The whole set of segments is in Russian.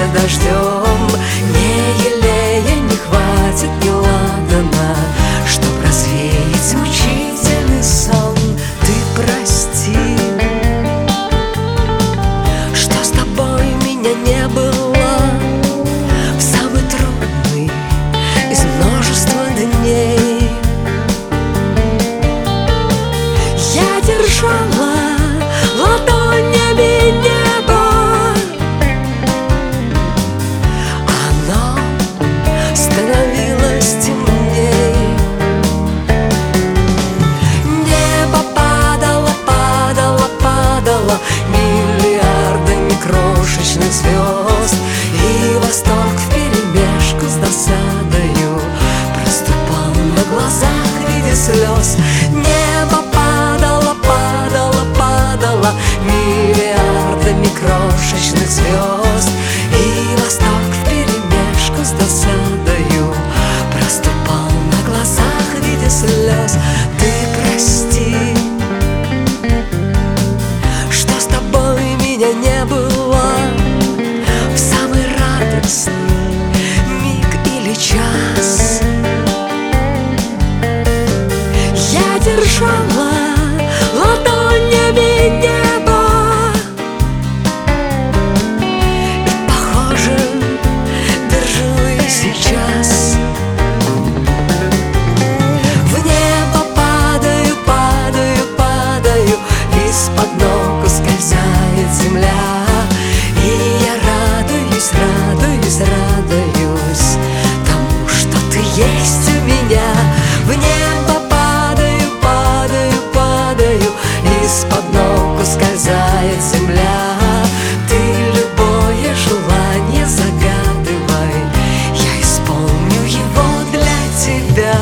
прольется дождем. Не елея не хватит ни ладана, чтоб развеять мучительный сон. Ты прости, что с тобой меня не было в самый трудный из множества дней. Я держала ладонями небо, оно становилось темней. Небо падало, падало, падало миллиардами крошечных звезд, и восторг вперемешку с досадою проступал на глазах в виде слез. Небо падало, падало, падало миллиардами крошечных звезд, и восторг вперемешку с досадою проступал на глазах в виде слез. Ты прости, что с тобой меня не было в самый радостный миг или час. Я держала ладонями небо, и, похоже, держу и сейчас. В небо падаю, падаю, падаю, из-под ног ускользает земля, и я радуюсь, радуюсь, радуюсь тому, что ты есть у меня. В небо падаю, падаю, падаю, из-под ног ускользает земля. Ты любое желание загадывай, я исполню его для тебя.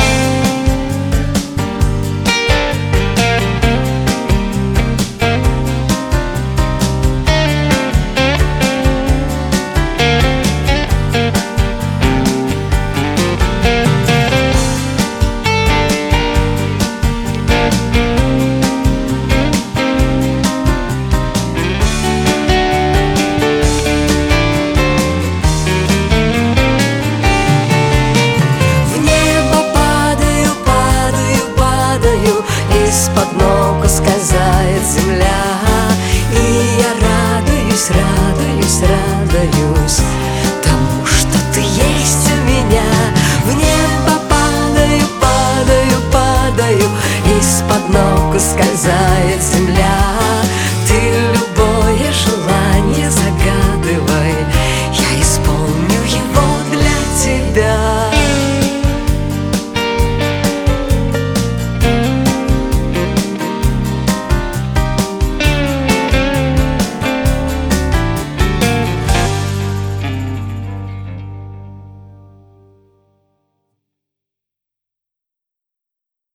Из-под ног ускользает земля, и я радуюсь, радуюсь, радуюсь тому, что ты есть у меня. В небо падаю, падаю, падаю, из-под ног ускользает земля,